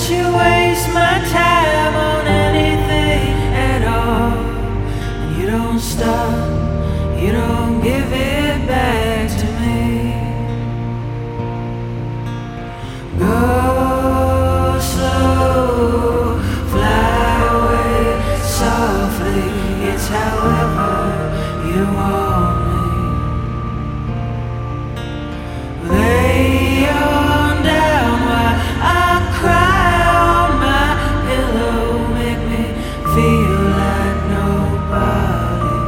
you waste my time on anything at all. And you don't stop, you don't give it back to me. Go slow, fly away softly. It's however you want me. Lay on down while I cry on my pillow. Make me feel like nobody.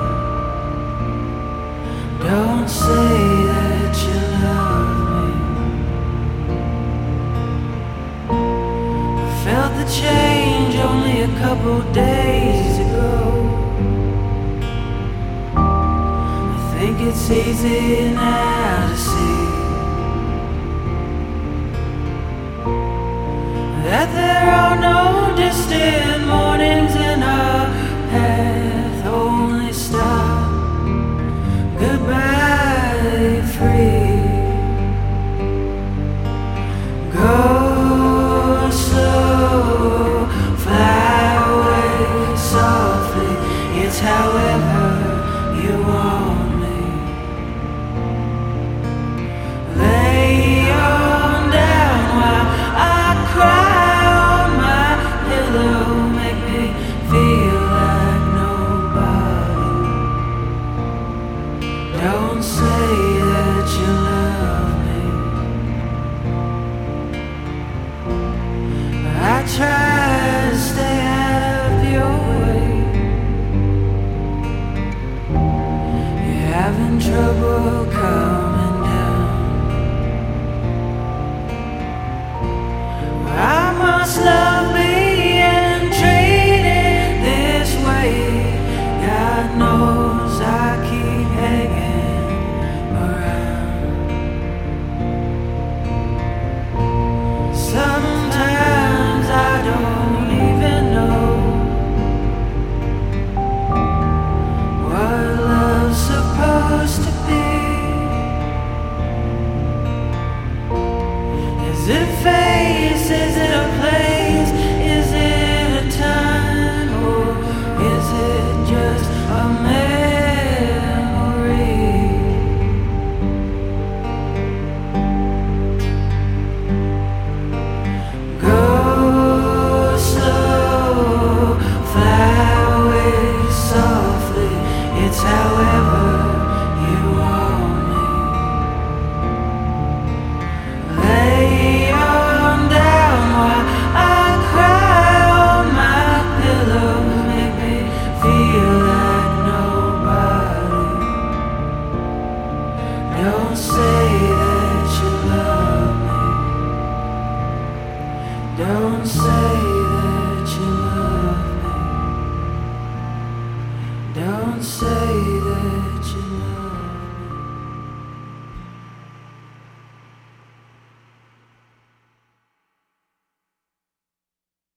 Don't say that you love me. Felt the change only a couple days ago. I think it's easy